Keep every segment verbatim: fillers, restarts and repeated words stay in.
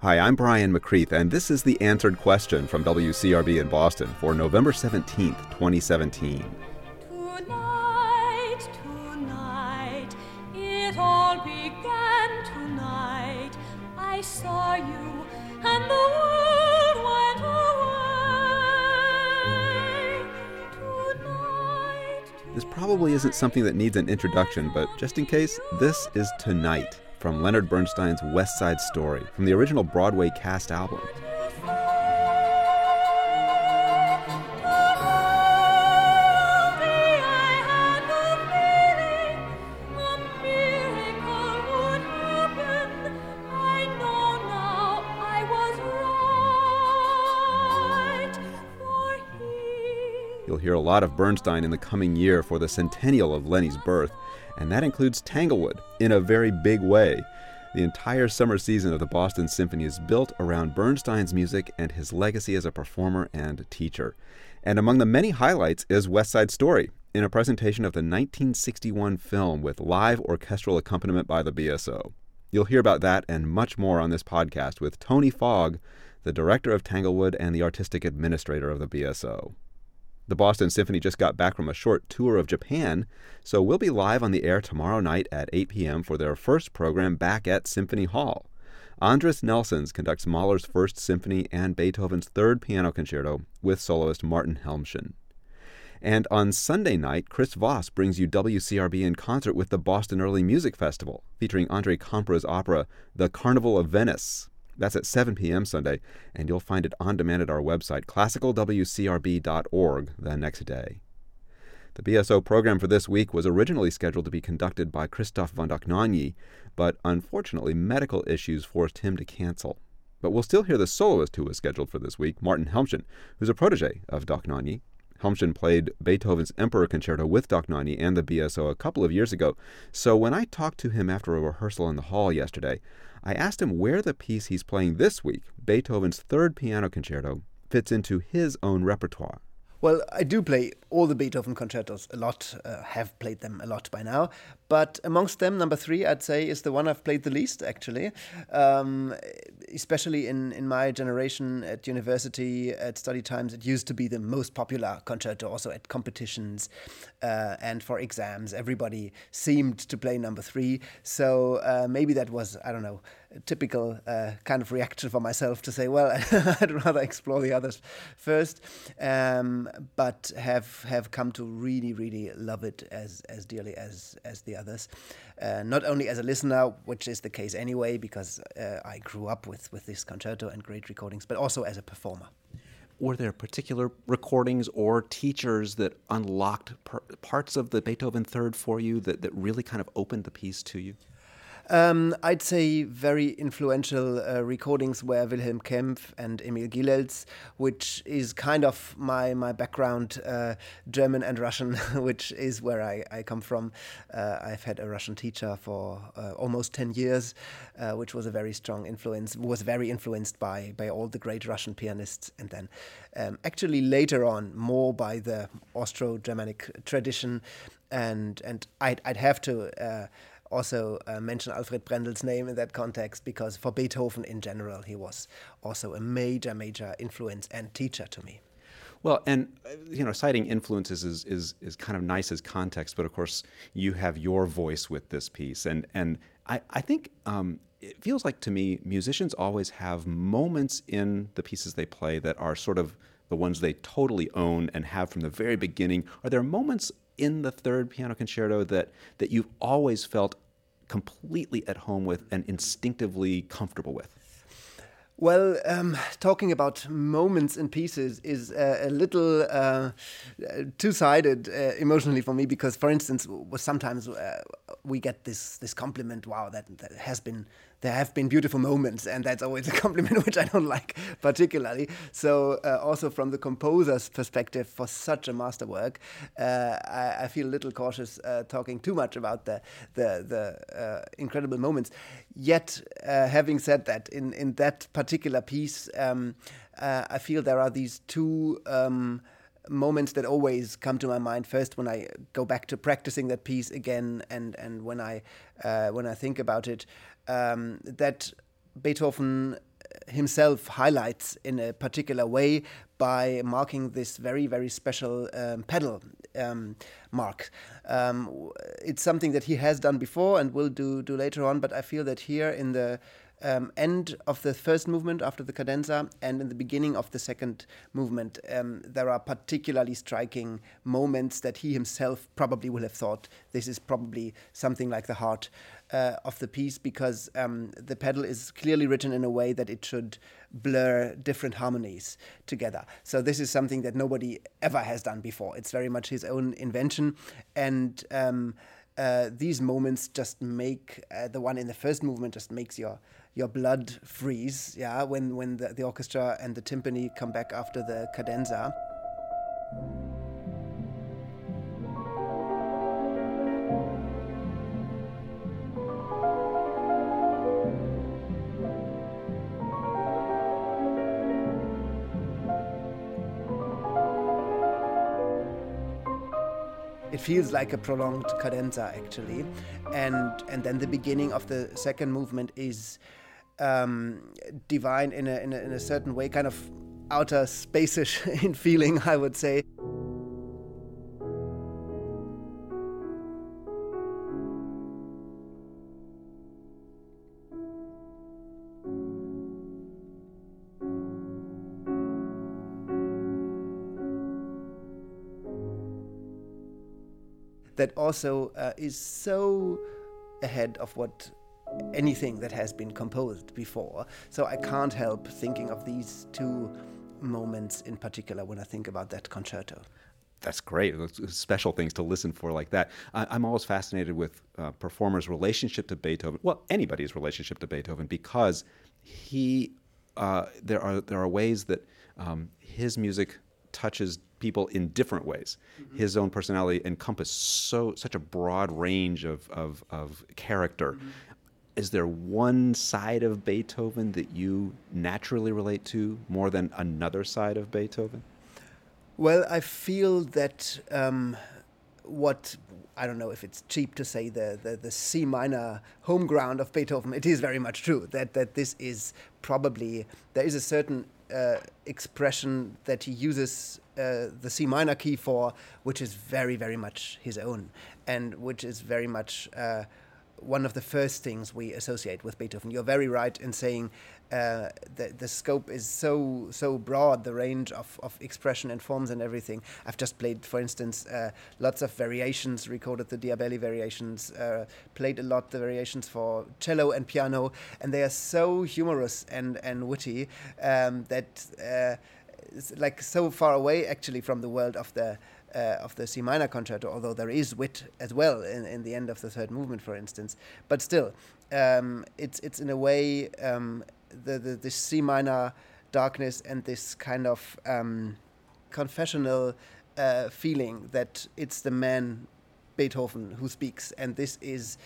Hi, I'm Brian McCreath, and this is The Answered Question from W C R B in Boston for November seventeenth, twenty seventeen. Tonight, tonight, it all began tonight. I saw you, and the world went away. Tonight, tonight. This probably isn't something that needs an introduction, but just in case, this is Tonight, from Leonard Bernstein's West Side Story, from the original Broadway cast album. You'll hear a lot of Bernstein in the coming year for the centennial of Lenny's birth, and that includes Tanglewood in a very big way. The entire summer season of the Boston Symphony is built around Bernstein's music and his legacy as a performer and teacher. And among the many highlights is West Side Story, in a presentation of the nineteen sixty-one film with live orchestral accompaniment by the B S O. You'll hear about that and much more on this podcast with Tony Fogg, the director of Tanglewood and the artistic administrator of the B S O. The Boston Symphony just got back from a short tour of Japan, so we'll be live on the air tomorrow night at eight p.m. for their first program back at Symphony Hall. Andris Nelsons conducts Mahler's First Symphony and Beethoven's Third Piano Concerto with soloist Martin Helmchen. And on Sunday night, Chris Voss brings you W C R B in concert with the Boston Early Music Festival, featuring Andre Compra's opera, The Carnival of Venice. That's at seven p.m. Sunday, and you'll find it on demand at our website, classical w c r b dot org, the next day. The B S O program for this week was originally scheduled to be conducted by Christoph von Dohnanyi, but unfortunately medical issues forced him to cancel. But we'll still hear the soloist who was scheduled for this week, Martin Helmchen, who's a protege of Dohnanyi. Helmchen played Beethoven's Emperor Concerto with Dohnanyi and the B S O a couple of years ago, so when I talked to him after a rehearsal in the hall yesterday, I asked him where the piece he's playing this week, Beethoven's Third Piano Concerto, fits into his own repertoire. Well, I do play all the Beethoven concertos a lot, uh, have played them a lot by now, but amongst them, number three, I'd say, is the one I've played the least, actually. Um, especially in, in my generation at university, at study times, it used to be the most popular concerto, also at competitions uh, and for exams. Everybody seemed to play number three, so uh, maybe that was, I don't know, a typical uh, kind of reaction for myself to say, well, I'd rather explore the others first, um, but have have come to really, really love it as as dearly as as the others. Uh, not only as a listener, which is the case anyway, because uh, I grew up with, with this concerto and great recordings, but also as a performer. Were there particular recordings or teachers that unlocked per- parts of the Beethoven Third for you that, that really kind of opened the piece to you? Um, I'd say very influential uh, recordings were Wilhelm Kempff and Emil Gilels, which is kind of my my background, uh, German and Russian, which is where I, I come from. Uh, I've had a Russian teacher for uh, almost ten years, uh, which was a very strong influence, was very influenced by, by all the great Russian pianists, and then um, actually later on more by the Austro-Germanic tradition, and, and I'd, I'd have to... Uh, Also uh, mention Alfred Brendel's name in that context, because for Beethoven in general, he was also a major, major influence and teacher to me. Well, and, you know, citing influences is, is, is kind of nice as context, but of course you have your voice with this piece. And, and I, I think um, it feels like to me, musicians always have moments in the pieces they play that are sort of the ones they totally own and have from the very beginning. Are there moments in the Third Piano Concerto that, that you've always felt completely at home with and instinctively comfortable with? Well, um, talking about moments in pieces is uh, a little uh, two-sided uh, emotionally for me, because, for instance, sometimes uh, we get this this compliment, wow, that, that has been, there have been beautiful moments, and that's always a compliment which I don't like particularly. So uh, also from the composer's perspective, for such a masterwork, uh, I, I feel a little cautious uh, talking too much about the the, the uh, incredible moments. Yet, uh, having said that, in, in that particular piece, um, uh, I feel there are these two um, moments that always come to my mind. First, when I go back to practicing that piece again, and and when I uh, when I think about it, um, that Beethoven himself highlights in a particular way by marking this very, very special um, pedal um, mark. Um, it's something that he has done before and will do, do later on, but I feel that here in the Um, end of the first movement after the cadenza and in the beginning of the second movement, um, there are particularly striking moments that he himself probably will have thought this is probably something like the heart uh, of the piece, because um, the pedal is clearly written in a way that it should blur different harmonies together. So this is something that nobody ever has done before. It's very much his own invention, and um, uh, these moments just make uh, the one in the first movement just makes your your blood freeze, yeah, when, when the, the orchestra and the timpani come back after the cadenza. It feels like a prolonged cadenza, actually. And, and then the beginning of the second movement is Um, divine in a, in a in a certain way, kind of outer space-ish in feeling, I would say. That also uh, is so ahead of what anything that has been composed before. So I can't help thinking of these two moments in particular when I think about that concerto. That's great. Those special things to listen for like that. I, I'm always fascinated with uh, performers' relationship to Beethoven. Well, anybody's relationship to Beethoven, because he uh, there are there are ways that um, his music touches people in different ways. Mm-hmm. His own personality encompassed so such a broad range of of, of character. Mm-hmm. Is there one side of Beethoven that you naturally relate to more than another side of Beethoven? Well, I feel that um, what, I don't know if it's cheap to say, the, the, the C minor home ground of Beethoven, it is very much true that, that this is probably, there is a certain uh, expression that he uses uh, the C minor key for, which is very, very much his own, and which is very much uh, one of the first things we associate with Beethoven. You're very right in saying uh, the, the scope is so so broad, the range of, of expression and forms and everything. I've just played, for instance, uh, lots of variations, recorded the Diabelli variations, uh, played a lot the variations for cello and piano, and they are so humorous and, and witty um, that uh, it's like so far away actually from the world of the Uh, of the C minor concerto, although there is wit as well in, in the end of the third movement, for instance. But still, um, it's it's in a way um, the, the the C minor darkness and this kind of um, confessional uh, feeling that it's the man Beethoven who speaks, and this is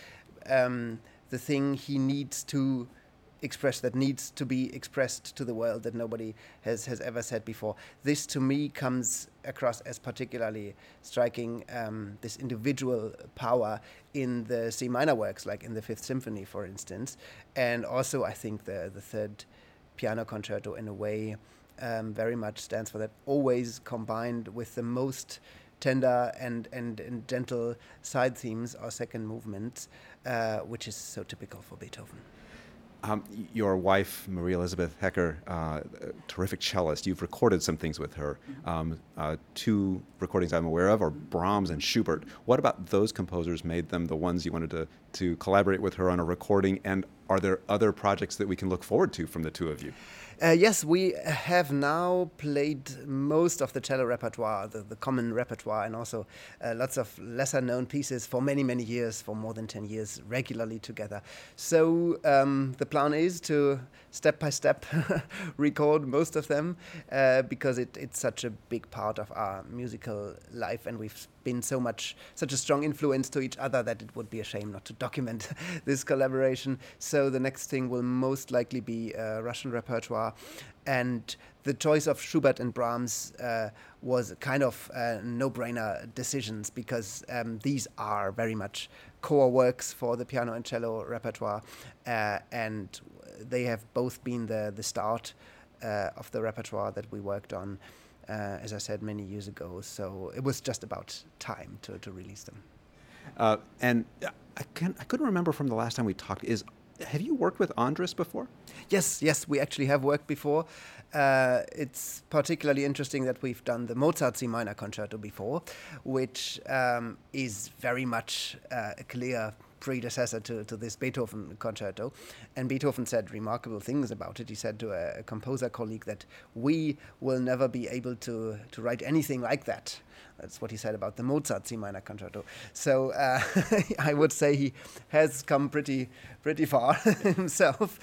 um, the thing he needs to express, that needs to be expressed to the world, that nobody has, has ever said before. This to me comes across as particularly striking, um, this individual power in the C minor works, like in the Fifth Symphony, for instance, and also I think the, the third piano concerto in a way um, very much stands for that, always combined with the most tender and, and, and gentle side themes or second movements, uh, which is so typical for Beethoven. Um, your wife, Marie Elizabeth Hecker, uh, terrific cellist. You've recorded some things with her. Um, uh, two recordings I'm aware of are Brahms and Schubert. What about those composers made them the ones you wanted to, to collaborate with her on a recording? And are there other projects that we can look forward to from the two of you? Uh, yes, we have now played most of the cello repertoire, the, the common repertoire, and also uh, lots of lesser-known pieces for many, many years, for more than ten years, regularly together. So um, the plan is to, step by step, record most of them, uh, because it, it's such a big part of our musical life, and we've been so much, such a strong influence to each other that it would be a shame not to document this collaboration. So the next thing will most likely be uh, Russian repertoire. And the choice of Schubert and Brahms uh, was kind of uh, no-brainer decisions, because um, these are very much core works for the piano and cello repertoire, uh, and they have both been the the start uh, of the repertoire that we worked on, uh, as I said, many years ago. So it was just about time to, to release them. Uh, and I, can, I couldn't remember from the last time we talked. Is have you worked with Andris before? Yes, yes, we actually have worked before. Uh, it's particularly interesting that we've done the Mozart C minor concerto before, which um, is very much uh, a clear predecessor to, to this Beethoven concerto. And Beethoven said remarkable things about it. He said to a, a composer colleague that we will never be able to, to write anything like that. That's what he said about the Mozart C minor concerto. So uh, I would say he has come pretty pretty far himself.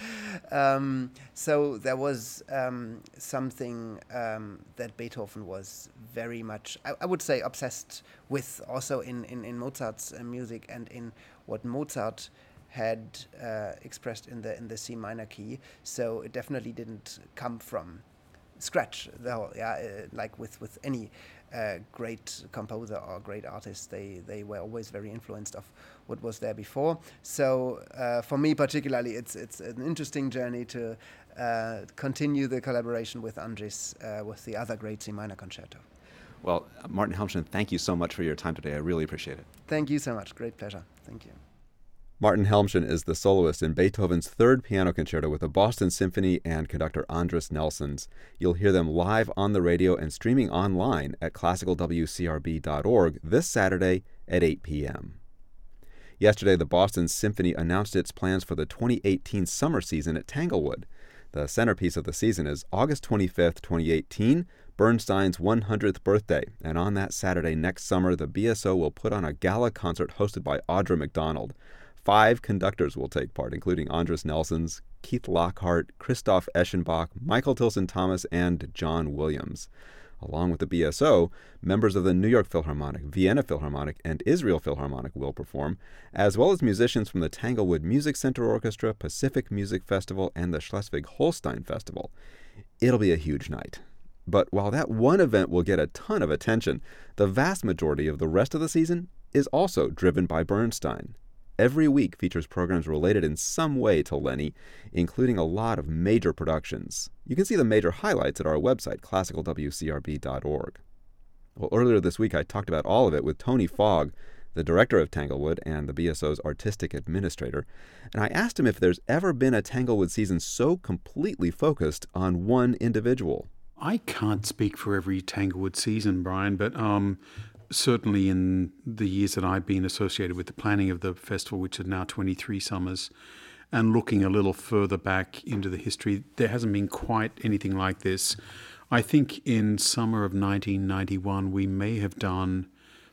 Um, so there was um, something um, that Beethoven was very much, I, I would say, obsessed with also in, in, in Mozart's uh, music and in what Mozart had uh, expressed in the in the C minor key. So it definitely didn't come from scratch. The whole, yeah, uh, like with with any uh, great composer or great artist, they they were always very influenced of what was there before. So uh, for me particularly, it's it's an interesting journey to uh, continue the collaboration with Andris uh, with the other great C minor concerto. Well, Martin Helmchen, thank you so much for your time today. I really appreciate it. Thank you so much. Great pleasure. Thank you. Martin Helmchen is the soloist in Beethoven's third piano concerto with the Boston Symphony and conductor Andris Nelsons. You'll hear them live on the radio and streaming online at classical w c r b dot org this Saturday at eight p.m. Yesterday, the Boston Symphony announced its plans for the twenty eighteen summer season at Tanglewood. The centerpiece of the season is August twenty-fifth, twenty eighteen, Bernstein's one hundredth birthday, and on that Saturday next summer, the B S O will put on a gala concert hosted by Audra McDonald. Five conductors will take part, including Andris Nelsons, Keith Lockhart, Christoph Eschenbach, Michael Tilson Thomas, and John Williams. Along with the B S O, members of the New York Philharmonic, Vienna Philharmonic, and Israel Philharmonic will perform, as well as musicians from the Tanglewood Music Center Orchestra, Pacific Music Festival, and the Schleswig-Holstein Festival. It'll be a huge night. But while that one event will get a ton of attention, the vast majority of the rest of the season is also driven by Bernstein. Every week features programs related in some way to Lenny, including a lot of major productions. You can see the major highlights at our website, classical w c r b dot org. Well, earlier this week I talked about all of it with Tony Fogg, the director of Tanglewood and the B S O's artistic administrator, and I asked him if there's ever been a Tanglewood season so completely focused on one individual. I can't speak for every Tanglewood season, Brian, but um, certainly in the years that I've been associated with the planning of the festival, which are now twenty-three summers, and looking a little further back into the history, there hasn't been quite anything like this. I think in summer of nineteen ninety-one, we may have done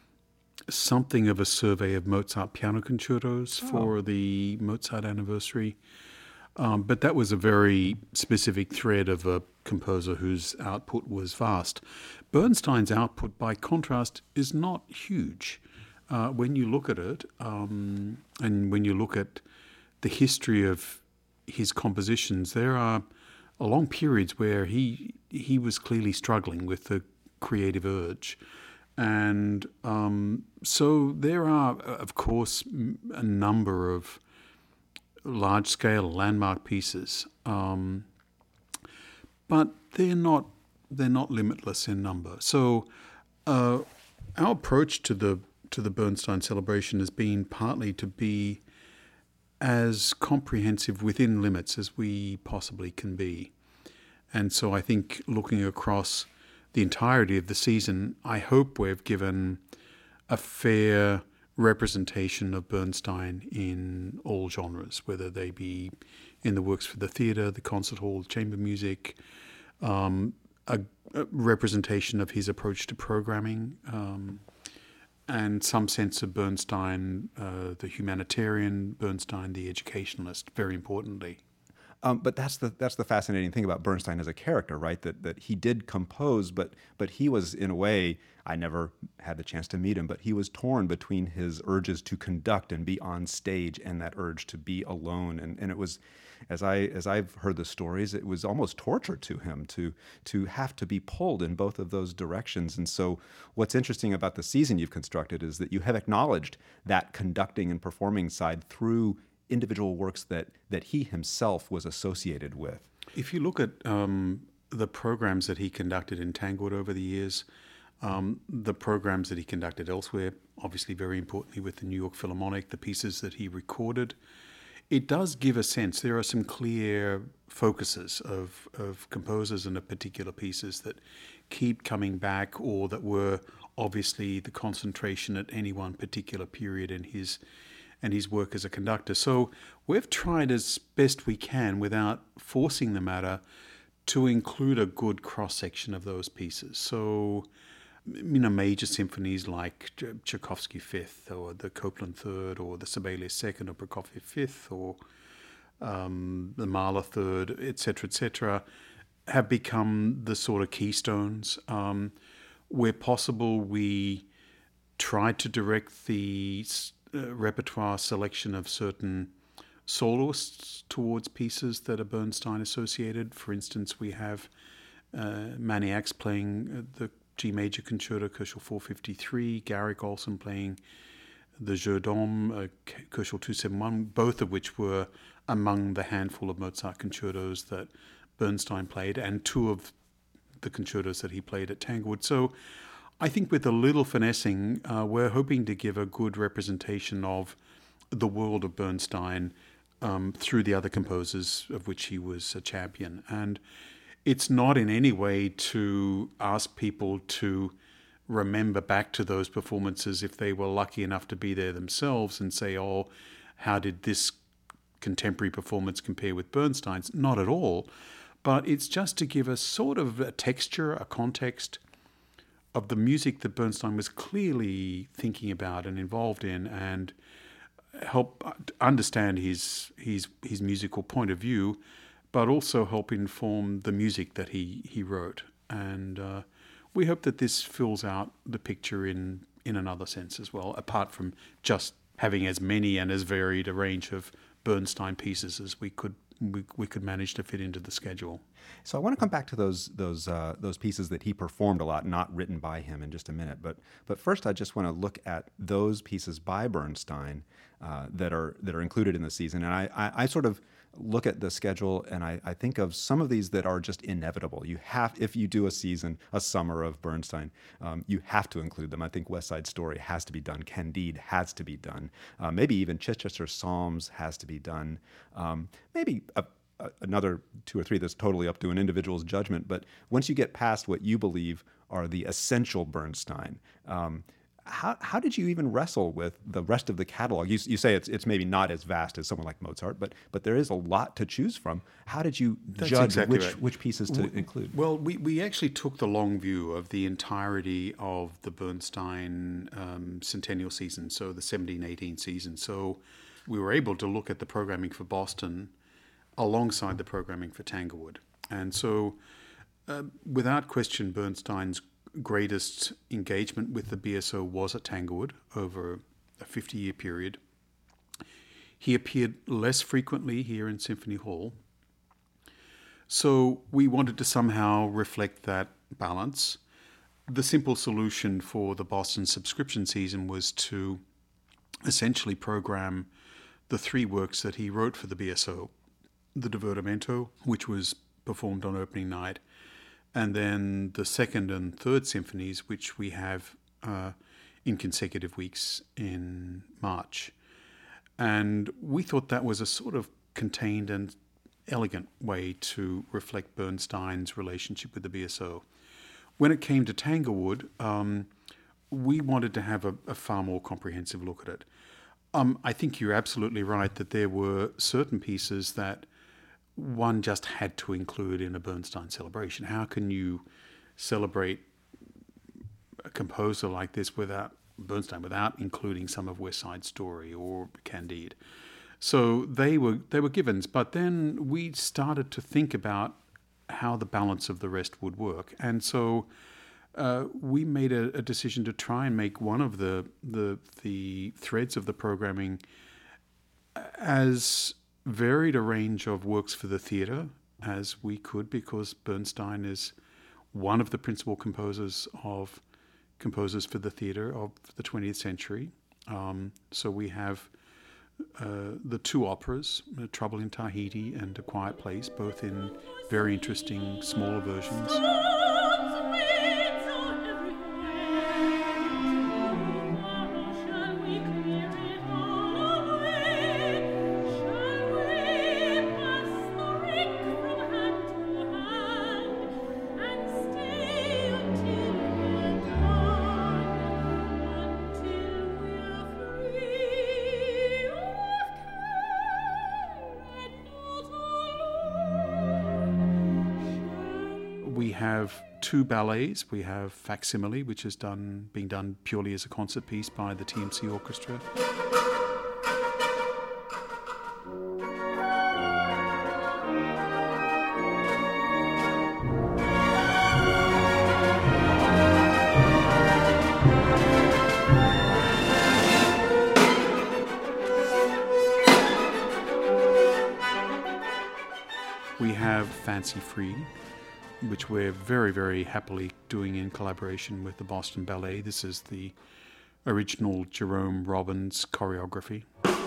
something of a survey of Mozart piano concertos oh. for the Mozart anniversary. Um, but that was a very specific thread of a composer whose output was vast. Bernstein's output, by contrast, is not huge. Uh, when you look at it, um, and when you look at the history of his compositions, there are long periods where he he was clearly struggling with the creative urge. And um, so there are, of course, a number of large-scale landmark pieces, um, but they're not they're not limitless in number. So uh, our approach to the to the Bernstein celebration has been partly to be as comprehensive within limits as we possibly can be, and so I think looking across the entirety of the season, I hope we've given a fair representation of Bernstein in all genres, whether they be in the works for the theatre, the concert hall, chamber music, um, a, a representation of his approach to programming, um, and some sense of Bernstein, uh, the humanitarian, Bernstein, the educationalist, very importantly. Um, but that's the that's the fascinating thing about Bernstein as a character, right? That that he did compose, but but he was, in a way, I never had the chance to meet him, but he was torn between his urges to conduct and be on stage and that urge to be alone. And and it was, as I as I've heard the stories, it was almost torture to him to to have to be pulled in both of those directions. And so what's interesting about the season you've constructed is that you have acknowledged that conducting and performing side through individual works that, that he himself was associated with. If you look at um, the programs that he conducted in Tanglewood over the years, um, the programs that he conducted elsewhere, obviously very importantly with the New York Philharmonic, the pieces that he recorded, it does give a sense. There are some clear focuses of, of composers and of particular pieces that keep coming back, or that were obviously the concentration at any one particular period in his and his work as a conductor. So we've tried as best we can, without forcing the matter, to include a good cross-section of those pieces. So, you know, major symphonies like Tchaikovsky Fifth, or the Copland Third, or the Sibelius Second, or Prokofiev Fifth, or um, the Mahler Third, et cetera, et cetera, have become the sort of keystones. Um, where possible, we tried to direct the uh, repertoire selection of certain soloists towards pieces that are Bernstein associated. For instance, we have uh, Maniacs playing the G major concerto, Köchel four fifty-three, Garrick Olson playing the Jeu d'Homme, uh, Köchel two seventy-one, both of which were among the handful of Mozart concertos that Bernstein played, and two of the concertos that he played at Tanglewood. So I think with a little finessing, uh, we're hoping to give a good representation of the world of Bernstein um, through the other composers of which he was a champion. And it's not in any way to ask people to remember back to those performances if they were lucky enough to be there themselves and say, oh, how did this contemporary performance compare with Bernstein's? Not at all. But it's just to give us sort of a texture, a context of the music that Bernstein was clearly thinking about and involved in, and help understand his his his musical point of view, but also help inform the music that he, he wrote. And uh, we hope that this fills out the picture in, in another sense as well, apart from just having as many and as varied a range of Bernstein pieces as we could we, we could manage to fit into the schedule. So I want to come back to those those uh, those pieces that he performed a lot, not written by him, in just a minute. But but first, I just want to look at those pieces by Bernstein uh, that are that are included in the season. And I, I, I sort of look at the schedule and I, I think of some of these that are just inevitable. You have, if you do a season, a summer of Bernstein, um, you have to include them. I think West Side Story has to be done. Candide has to be done. Uh, maybe even Chichester Psalms has to be done. Um, maybe a, a, another two or three that's totally up to an individual's judgment. But once you get past what you believe are the essential Bernstein, um, How how did you even wrestle with the rest of the catalog? You, you say it's it's maybe not as vast as someone like Mozart, but but there is a lot to choose from. How did you That's judge exactly which right. which pieces to we, include? Well, we, we actually took the long view of the entirety of the Bernstein um, centennial season, so the seventeen eighteen season. So we were able to look at the programming for Boston alongside the programming for Tanglewood. And so uh, without question, Bernstein's greatest engagement with the B S O was at Tanglewood over a fifty-year period. He appeared less frequently here in Symphony Hall. So we wanted to somehow reflect that balance. The simple solution for the Boston subscription season was to essentially program the three works that he wrote for the B S O. The Divertimento, which was performed on opening night, and then the second and third symphonies, which we have uh, in consecutive weeks in March. And we thought that was a sort of contained and elegant way to reflect Bernstein's relationship with the B S O. When it came to Tanglewood, um, we wanted to have a, a far more comprehensive look at it. Um, I think you're absolutely right that there were certain pieces that one just had to include in a Bernstein celebration. How can you celebrate a composer like this without Bernstein, without including some of West Side Story or Candide? So they were they were givens, but then we started to think about how the balance of the rest would work, and so uh, we made a, a decision to try and make one of the the the threads of the programming as varied a range of works for the theatre as we could, because Bernstein is one of the principal composers of composers for the theatre of the twentieth century. Um, so we have uh, the two operas, uh, Trouble in Tahiti and A Quiet Place, both in very interesting smaller versions. We have two ballets. We have Facsimile, which is done being done purely as a concert piece by the T M C Orchestra. We have Fancy Free, which we're very, very happily doing in collaboration with the Boston Ballet. This is the original Jerome Robbins choreography.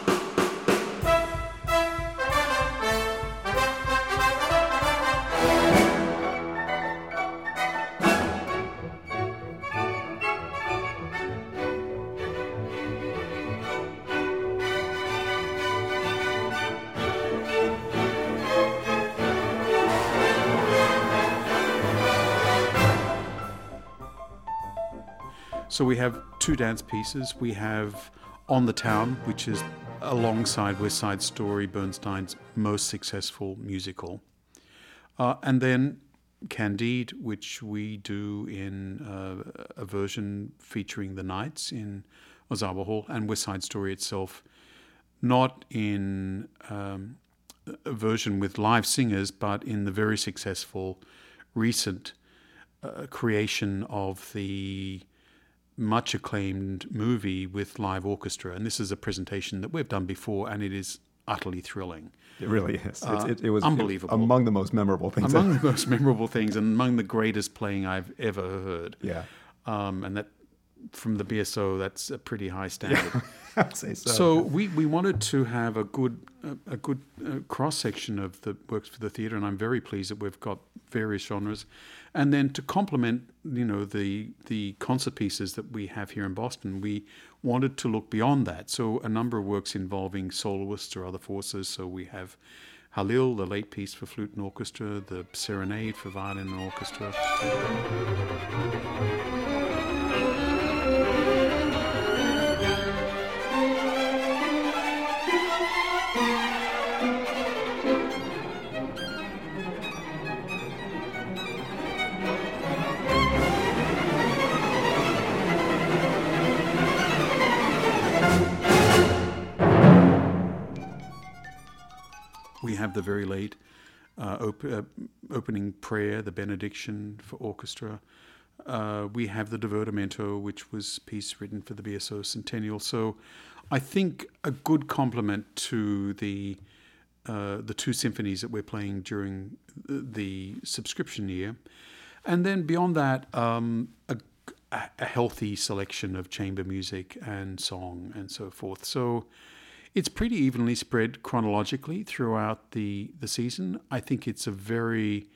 So we have two dance pieces. We have On the Town, which is alongside West Side Story, Bernstein's most successful musical. Uh, and then Candide, which we do in uh, a version featuring the Knights in Ozawa Hall, and West Side Story itself, not in um, a version with live singers, but in the very successful recent uh, creation of the much acclaimed movie with live orchestra. And this is a presentation that we've done before, and it is utterly thrilling. It really is. Uh, it's, it, it was unbelievable. It, among the most memorable things. Among the most memorable things and among the greatest playing I've ever heard. Yeah. Um, and that, from the B S O, that's a pretty high standard. Yeah, I'd say so. So we, we wanted to have a good a, a good uh, cross section of the works for the theatre, and I'm very pleased that we've got various genres, and then to complement you know the the concert pieces that we have here in Boston, we wanted to look beyond that. So a number of works involving soloists or other forces. So we have Halil, the late piece for flute and orchestra, the Serenade for violin and orchestra. We have the very late uh, op- uh, opening prayer, the benediction for orchestra. Uh, we have the Divertimento, which was a piece written for the B S O Centennial. So I think a good complement to the uh, the two symphonies that we're playing during the subscription year. And then beyond that, um, a, a healthy selection of chamber music and song and so forth. So it's pretty evenly spread chronologically throughout the, the season. I think it's a very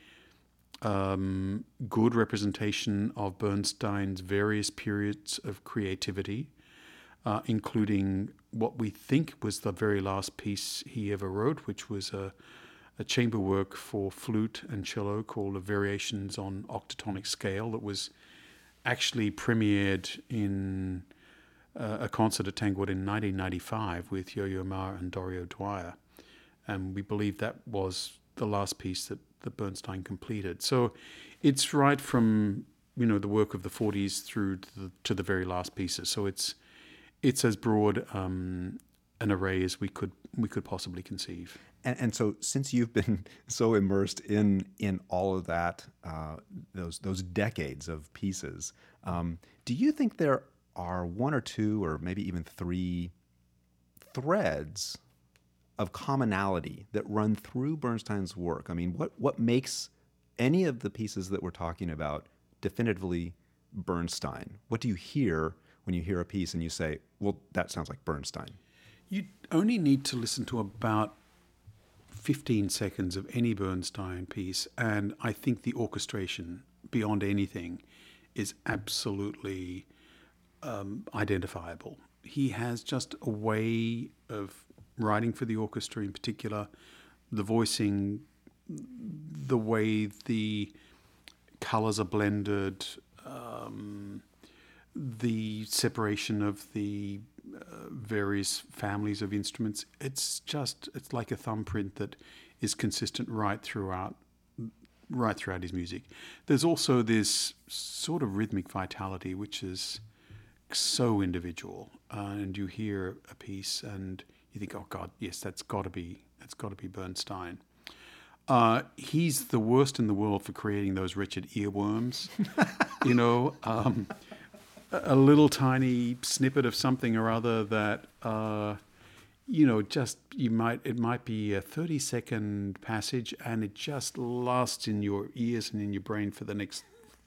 um, good representation of Bernstein's various periods of creativity, uh, including what we think was the very last piece he ever wrote, which was a, a chamber work for flute and cello called the Variations on Octatonic Scale that was actually premiered in Uh, a concert at Tanglewood in nineteen ninety-five with Yo-Yo Ma and Dorio Dwyer. And we believe that was the last piece that, that Bernstein completed. So it's right from, you know, the work of the forties through to the, to the very last pieces. So it's it's as broad um, an array as we could we could possibly conceive. And, and so, since you've been so immersed in in all of that, uh, those those decades of pieces, um, do you think there are one or two or maybe even three threads of commonality that run through Bernstein's work? I mean, what what makes any of the pieces that we're talking about definitively Bernstein? What do you hear when you hear a piece and you say, well, that sounds like Bernstein? You only need to listen to about fifteen seconds of any Bernstein piece, and I think the orchestration, beyond anything, is absolutely um, identifiable. He has just a way of writing for the orchestra in particular, the voicing, the way the colors are blended, um, the separation of the uh, various families of instruments. It's just, it's like a thumbprint that is consistent right throughout, right throughout his music. There's also this sort of rhythmic vitality, which is so individual. Uh, and you hear a piece and you think, oh God, yes, that's got to be, that's got to be Bernstein. Uh, he's the worst in the world for creating those wretched earworms. you know, um, a, a little tiny snippet of something or other that, uh, you know, just you might it might be a thirty second passage, and it just lasts in your ears and in your brain for the next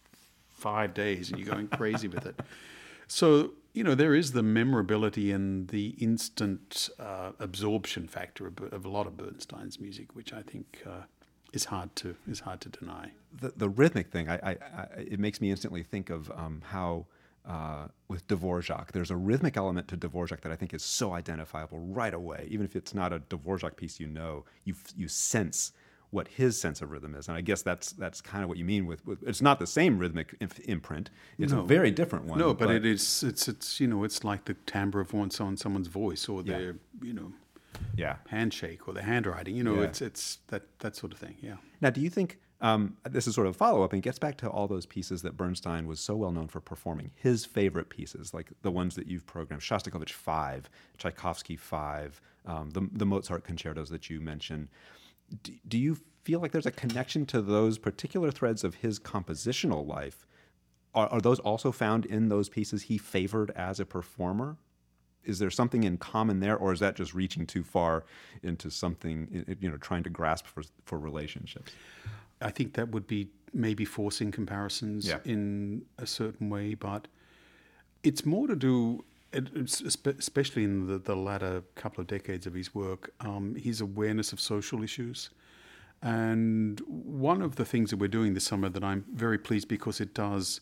five days, and you're going crazy with it. So, you know, there is the memorability and the instant uh, absorption factor of, of a lot of Bernstein's music, which I think uh, is hard to is hard to deny. The, the rhythmic thing, I, I, I, it makes me instantly think of um, how uh, with Dvorak, there's a rhythmic element to Dvorak that I think is so identifiable right away. Even if it's not a Dvorak piece, you know, you you sense what his sense of rhythm is, and I guess that's that's kind of what you mean with, with it's not the same rhythmic imp- imprint. It's no. a very different one. No, but, but it is it's it's you know it's like the timbre of one on someone's voice or their yeah. you know yeah handshake or their handwriting. You know, yeah. it's it's that that sort of thing. Yeah. Now, do you think um, this is sort of a follow up and gets back to all those pieces that Bernstein was so well known for performing? His favorite pieces, like the ones that you've programmed, Shostakovich Five, Tchaikovsky Five, um, the the Mozart concertos that you mentioned. Do, do you feel like there's a connection to those particular threads of his compositional life? Are, are those also found in those pieces he favored as a performer? Is there something in common there, or is that just reaching too far into something, you know, trying to grasp for for relationships? I think that would be maybe forcing comparisons yeah. in a certain way, but it's more to do, especially in the, the latter couple of decades of his work, um, his awareness of social issues. And one of the things that we're doing this summer that I'm very pleased because it does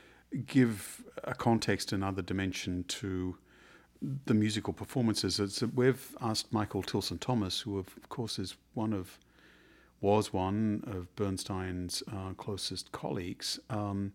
give a context and other dimension to the musical performances is that we've asked Michael Tilson Thomas, who of course is one of, was one of Bernstein's uh, closest colleagues, um,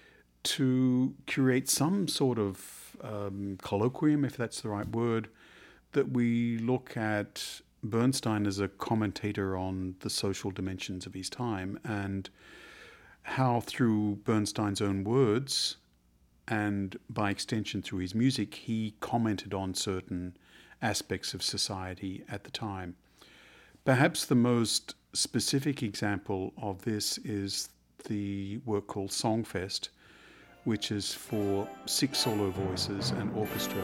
to curate some sort of um, colloquium, if that's the right word, that we look at Bernstein as a commentator on the social dimensions of his time and how through Bernstein's own words and by extension through his music, he commented on certain aspects of society at the time. Perhaps the most specific example of this is the work called Songfest, which is for six solo voices and orchestra.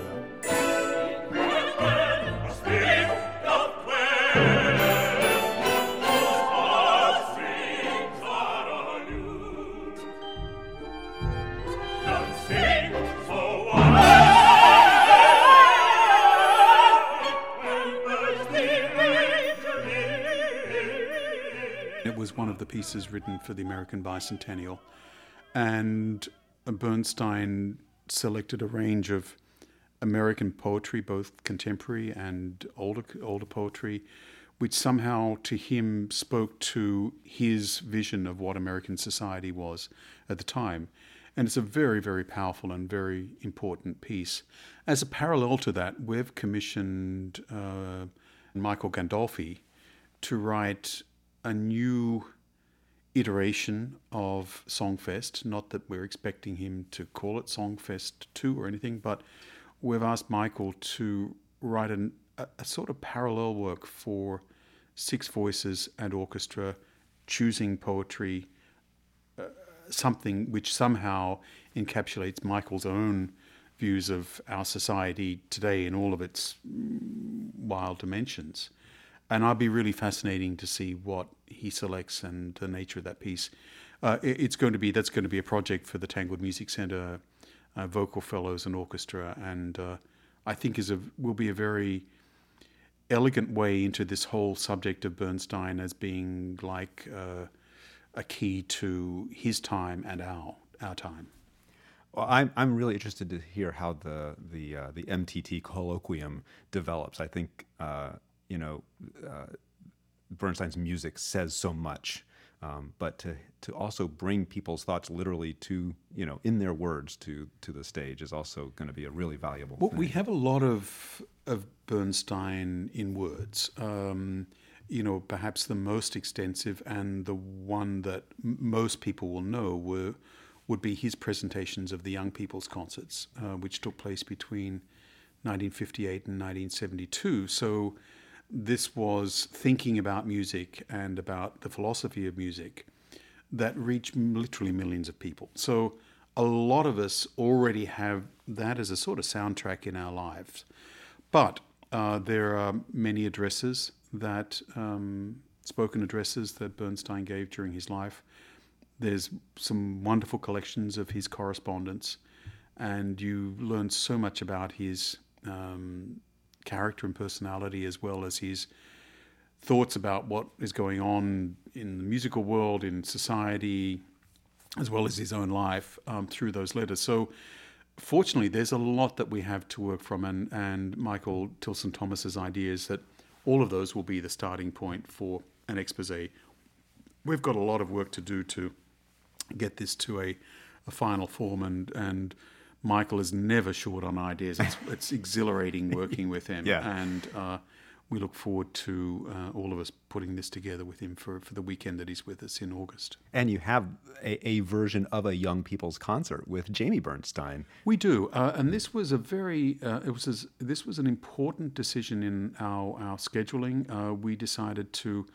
It was one of the pieces written for the American Bicentennial, and Bernstein selected a range of American poetry, both contemporary and older older poetry, which somehow to him spoke to his vision of what American society was at the time. And it's a very, very powerful and very important piece. As a parallel to that, we've commissioned uh, Michael Gandolfi to write a new iteration of Songfest. Not that we're expecting him to call it Songfest two or anything, but we've asked Michael to write an, a, a sort of parallel work for six voices and orchestra, choosing poetry, uh, something which somehow encapsulates Michael's own views of our society today in all of its wild dimensions. And I'll be really fascinating to see what he selects and the nature of that piece. Uh, it, it's going to be that's going to be a project for the Tanglewood Music Centre, uh, vocal fellows and orchestra, and uh, I think is a will be a very elegant way into this whole subject of Bernstein as being like uh, a key to his time and our our time. Well, I'm I'm really interested to hear how the the uh, the M T T colloquium develops. I think uh, you know uh, Bernstein's music says so much, um, but to to also bring people's thoughts literally to you know in their words to to the stage is also going to be a really valuable Well, thing. we have a lot of of Bernstein in words. Um, you know, perhaps the most extensive and the one that m- most people will know were would be his presentations of the Young People's Concerts, uh, which took place between nineteen fifty-eight and nineteen seventy-two. So this was thinking about music and about the philosophy of music that reached literally millions of people. So a lot of us already have that as a sort of soundtrack in our lives. But uh, there are many addresses that, um, spoken addresses that Bernstein gave during his life. There's some wonderful collections of his correspondence, and you learn so much about his um, character and personality, as well as his thoughts about what is going on in the musical world, in society, as well as his own life um, through those letters. So fortunately, there's a lot that we have to work from, and, and Michael Tilson Thomas's idea is that all of those will be the starting point for an expose. We've got a lot of work to do to get this to a, a final form, and, and Michael is never short on ideas. It's, it's exhilarating working with him, Yeah. and uh, we look forward to uh, all of us putting this together with him for, for the weekend that he's with us in August. And you have a, a version of a Young People's Concert with Jamie Bernstein. We do, uh, and this was a very uh, it was a, this was an important decision in our our scheduling. Uh, we decided to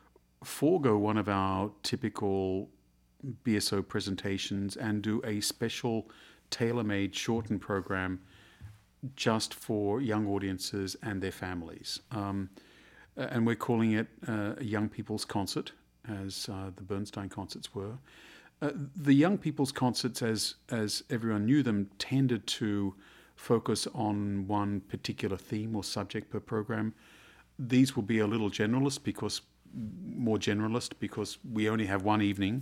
forego one of our typical B S O presentations and do a special tailor-made shortened program just for young audiences and their families. Um, and we're calling it uh, a Young People's Concert, as uh, the Bernstein concerts were. Uh, the Young People's Concerts, as as everyone knew them, tended to focus on one particular theme or subject per program. These will be a little generalist because more generalist because we only have one evening.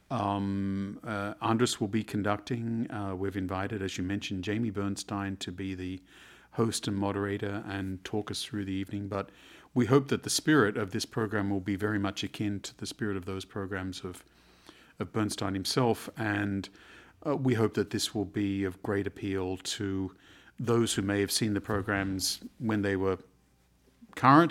Um, uh, Andres will be conducting. Uh, we've invited, as you mentioned, Jamie Bernstein to be the host and moderator and talk us through the evening. But we hope that the spirit of this program will be very much akin to the spirit of those programs of of Bernstein himself, and uh, we hope that this will be of great appeal to those who may have seen the programs when they were current,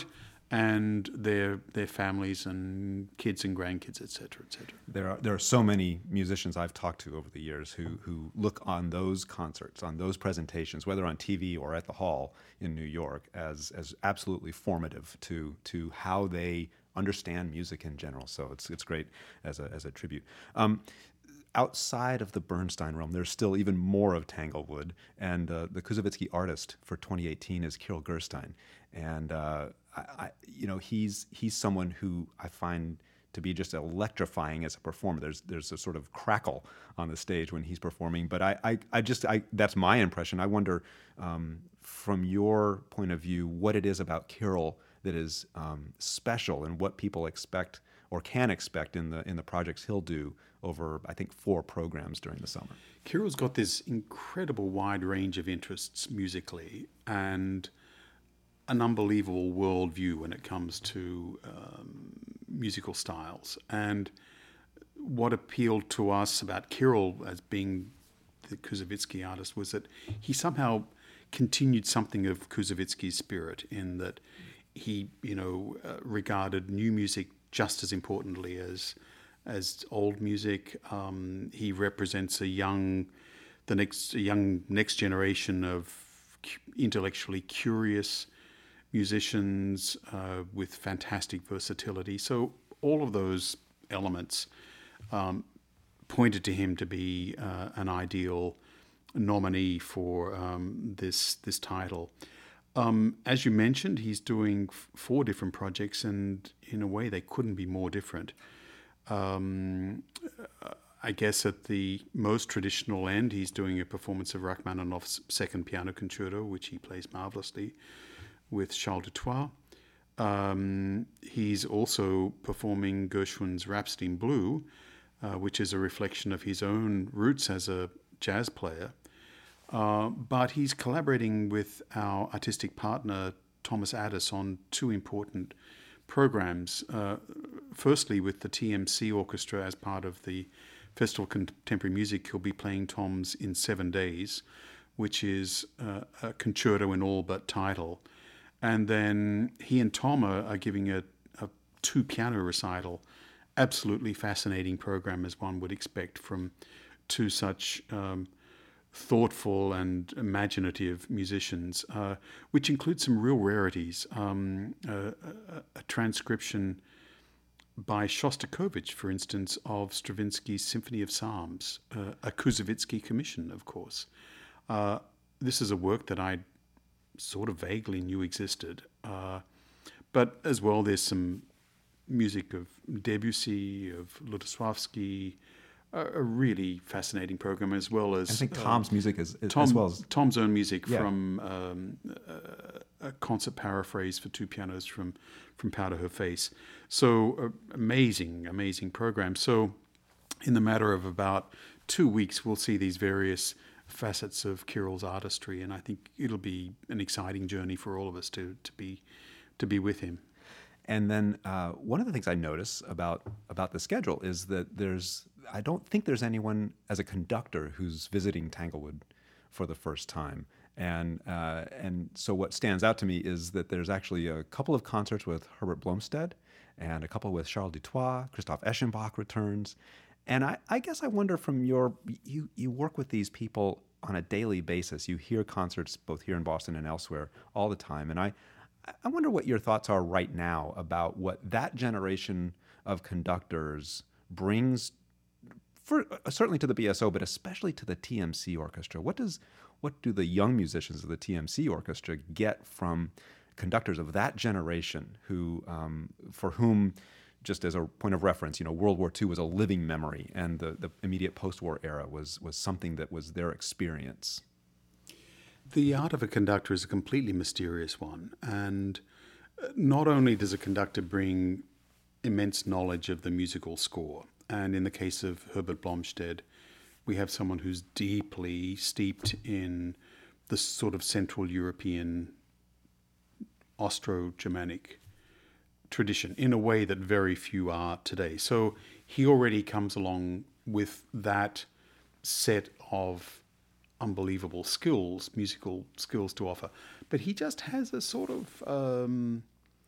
and their their families and kids and grandkids, et cetera, et cetera. There are there are so many musicians I've talked to over the years who who look on those concerts, on those presentations, whether on T V or at the Hall in New York, as as absolutely formative to to how they understand music in general. So it's it's great as a as a tribute. Um, outside of the Bernstein realm, there's still even more of Tanglewood, and uh, the Koussevitzky artist for twenty eighteen is Kirill Gerstein, and uh, I, I, you know he's he's someone who I find to be just electrifying as a performer. There's there's a sort of crackle on the stage when he's performing, but I I, I just I that's my impression. I wonder um, from your point of view what it is about Kirill that is um, special and what people expect or can expect in the in the projects he'll do over, I think, four programs during the summer. Kirill's got this incredible wide range of interests musically and an unbelievable worldview when it comes to um, musical styles. And what appealed to us about Kirill as being the Koussevitzky artist was that he somehow continued something of Koussevitzky's spirit in that he, you know, uh, regarded new music just as importantly as as old music. Um, he represents a young, the next a young next generation of cu- intellectually curious musicians uh, with fantastic versatility. So all of those elements um, pointed to him to be uh, an ideal nominee for um, this this title. Um, as you mentioned, he's doing f- four different projects, and in a way, they couldn't be more different. Um, I guess at the most traditional end, he's doing a performance of Rachmaninoff's Second Piano Concerto, which he plays marvelously. with Charles Dutoit. Um, he's also performing Gershwin's Rhapsody in Blue, uh, which is a reflection of his own roots as a jazz player. Uh, but he's collaborating with our artistic partner, Thomas Addis, on two important programs. Uh, firstly, with the T M C Orchestra as part of the Festival of Contemporary Music, he'll be playing Tom's In Seven Days, which is uh, a concerto in all but title. And then he and Tom are, are giving a, a two-piano recital, absolutely fascinating program as one would expect from two such um, thoughtful and imaginative musicians, uh, which includes some real rarities. Um, a, a, a transcription by Shostakovich, for instance, of Stravinsky's Symphony of Psalms, uh, a Koussevitzky commission, of course. Uh, this is a work that I sort of vaguely knew existed. Uh, but as well, there's some music of Debussy, of Lutoslawski, a, a really fascinating program, as well as... I think uh, Tom's music is, is Tom, as well as... Tom's own music Yeah. from um, a, a concert paraphrase for two pianos from, from Powder Her Face. So uh, amazing, amazing program. So in the matter of about two weeks, we'll see these various facets of Kirill's artistry, and I think it'll be an exciting journey for all of us to to be to be with him. And then uh, one of the things I notice about about the schedule is that there's I don't think there's anyone as a conductor who's visiting Tanglewood for the first time. And uh, and so what stands out to me is that there's actually a couple of concerts with Herbert Blomstedt and a couple with Charles Dutoit. Christoph Eschenbach returns. And I, I guess I wonder from your, you, you work with these people on a daily basis. You hear concerts both here in Boston and elsewhere all the time. And I, I wonder what your thoughts are right now about what that generation of conductors brings, for certainly to the B S O, but especially to the T M C Orchestra. What does, what do the young musicians of the T M C Orchestra get from conductors of that generation who, um, for whom, just as a point of reference, you know, World War Two was a living memory, and the, the immediate post-war era was was something that was their experience? The art of a conductor is a completely mysterious one, and not only does a conductor bring immense knowledge of the musical score, and in the case of Herbert Blomstedt, we have someone who's deeply steeped in the sort of Central European, Austro-Germanic tradition in a way that very few are today. So he already comes along with that set of unbelievable skills, musical skills to offer. But he just has a sort of um,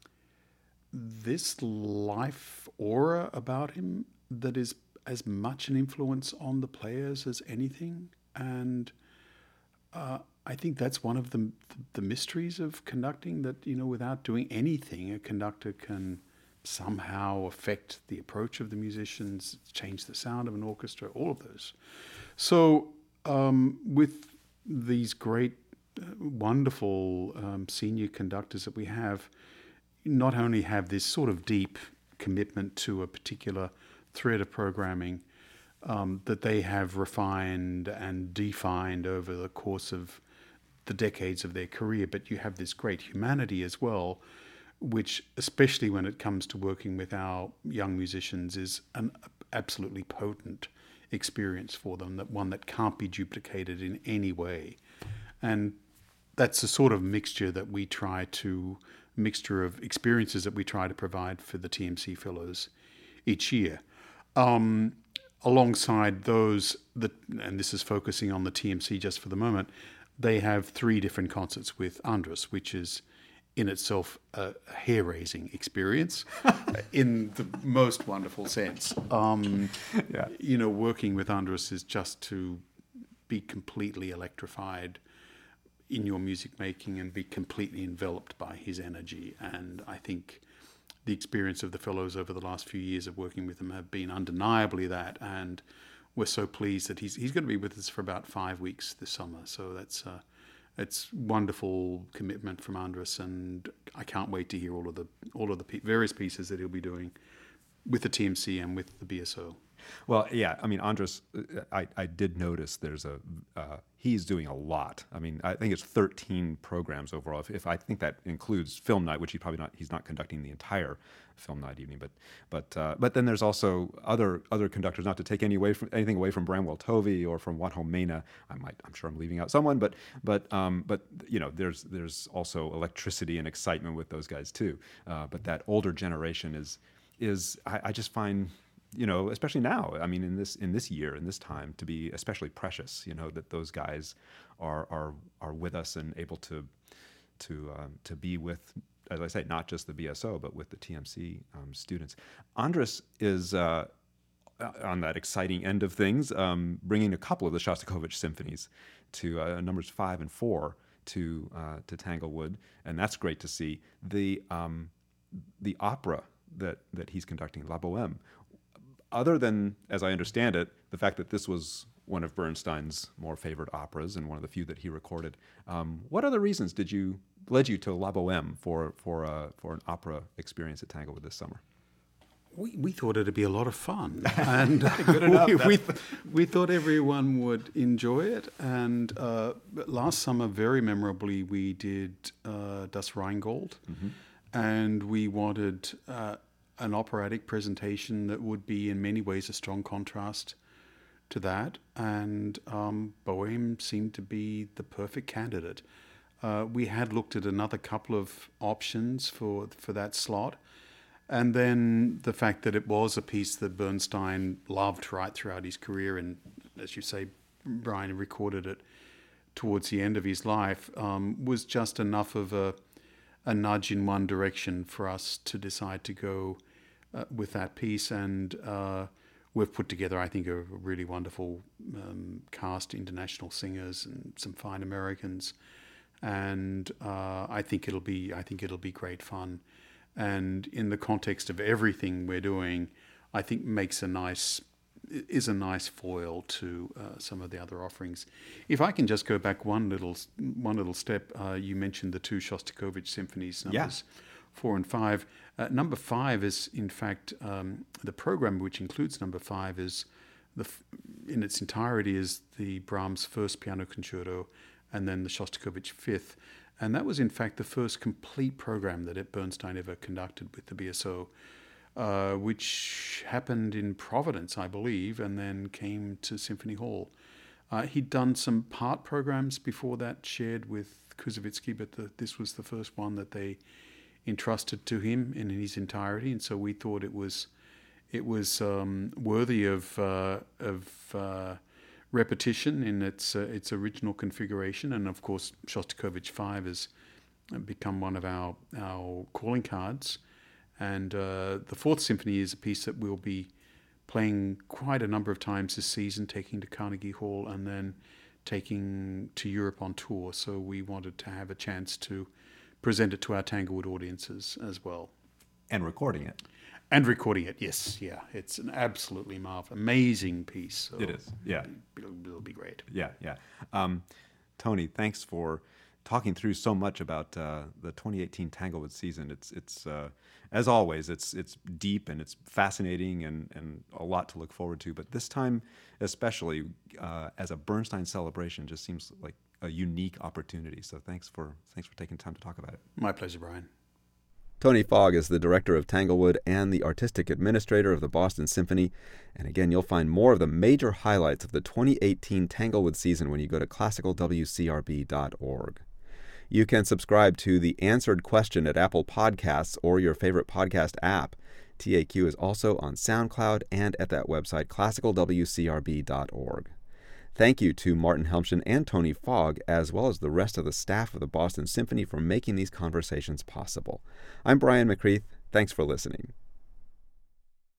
this life aura about him that is as much an influence on the players as anything. And uh, I think that's one of the the mysteries of conducting, that, you know, without doing anything, a conductor can somehow affect the approach of the musicians, change the sound of an orchestra, all of those. So um, with these great, uh, wonderful um, senior conductors that we have, not only have this sort of deep commitment to a particular thread of programming um, that they have refined and defined over the course of the decades of their career, but you have this great humanity as well, which, especially when it comes to working with our young musicians, is an absolutely potent experience for them, that one that can't be duplicated in any way. And that's the sort of mixture that we try to, mixture of experiences that we try to provide for the T M C Fellows each year. Um, alongside those, that, and this is focusing on the T M C just for the moment, they have three different concerts with Andrus, which is in itself a hair-raising experience in the most wonderful sense. Um, Yeah. You know, working with Andrus is just to be completely electrified in your music making and be completely enveloped by his energy. And I think the experience of the fellows over the last few years of working with him have been undeniably that. And we're so pleased that he's he's going to be with us for about five weeks this summer. So that's uh, it's wonderful commitment from Andrus, and I can't wait to hear all of the all of the pe- various pieces that he'll be doing with the T M C and with the B S O. Well, yeah, I mean, Andras, I, I did notice there's a, uh, he's doing a lot. I mean, I think it's thirteen programs overall. If, if I think that includes film night, which he probably not, he's not conducting the entire film night evening, but but uh, but then there's also other other conductors, not to take any away from, anything away from Bramwell Tovey or from Juanjo Mena. I might, I'm sure I'm leaving out someone, but but um, but you know, there's there's also electricity and excitement with those guys too. Uh, but that older generation is is I, I just find, you know, especially now, I mean, in this in this year, in this time, to be especially precious. You know, that those guys are are are with us and able to to um, to be with, as I say, not just the B S O, but with the T M C um, students. Andras is uh, on that exciting end of things, um, bringing a couple of the Shostakovich symphonies to uh, numbers five and four to uh, to Tanglewood, and that's great to see. The um, the opera that that he's conducting, La Bohème, other than, as I understand it, the fact that this was one of Bernstein's more favored operas and one of the few that he recorded, um, what other reasons did you led you to La Bohème for for uh, for an opera experience at Tanglewood this summer? We we thought it'd be a lot of fun, and Good enough, we, we, we thought everyone would enjoy it. And uh, last summer, very memorably, we did uh, Das Rheingold, mm-hmm. and we wanted uh, an operatic presentation that would be in many ways a strong contrast to that, and um, Bohème seemed to be the perfect candidate. Uh, we had looked at another couple of options for for that slot, and then the fact that it was a piece that Bernstein loved right throughout his career, and as you say, Brian recorded it towards the end of his life, um, was just enough of a, a nudge in one direction for us to decide to go uh, with that piece. And uh, we've put together, I think, a really wonderful um, cast, international singers and some fine Americans, and uh, I think it'll be I think it'll be great fun. And in the context of everything we're doing, I think makes a nice is a nice foil to uh, some of the other offerings. If I can just go back one little one little step, uh, you mentioned the two Shostakovich symphonies, numbers yeah. four and five. Uh, number five is, in fact, um, the program which includes number five is the in its entirety is the Brahms first piano concerto, and then the Shostakovich fifth. And that was, in fact, the first complete program that Bernstein ever conducted with the B S O, uh, which happened in Providence, I believe, and then came to Symphony Hall. Uh, he'd done some part programs before that, shared with Koussevitzky, but the, this was the first one that they entrusted to him in his entirety, and so we thought it was it was um, worthy of uh, of uh, repetition in its uh, its original configuration. And of course, Shostakovich five has become one of our our calling cards. And uh, the Fourth Symphony is a piece that we'll be playing quite a number of times this season, taking to Carnegie Hall and then taking to Europe on tour. So we wanted to have a chance to present it to our Tanglewood audiences as well. And recording it. And recording it, yes, yeah. It's an absolutely marvelous, amazing piece. So it is, yeah. It'll, it'll be great. Yeah, yeah. Um, Tony, thanks for talking through so much about uh, the twenty eighteen Tanglewood season. It's, it's uh, as always, it's it's deep and it's fascinating and, and a lot to look forward to. But this time, especially uh, as a Bernstein celebration, just seems like a unique opportunity. So thanks for thanks for taking time to talk about it. My pleasure, Brian. Tony Fogg is the director of Tanglewood and the artistic administrator of the Boston Symphony. And again, you'll find more of the major highlights of the twenty eighteen Tanglewood season when you go to classical w c r b dot org. You can subscribe to The Answered Question at Apple Podcasts or your favorite podcast app. T A Q is also on SoundCloud and at that website, classical w c r b dot org. Thank you to Martin Helmchen and Tony Fogg, as well as the rest of the staff of the Boston Symphony for making these conversations possible. I'm Brian McCreath. Thanks for listening.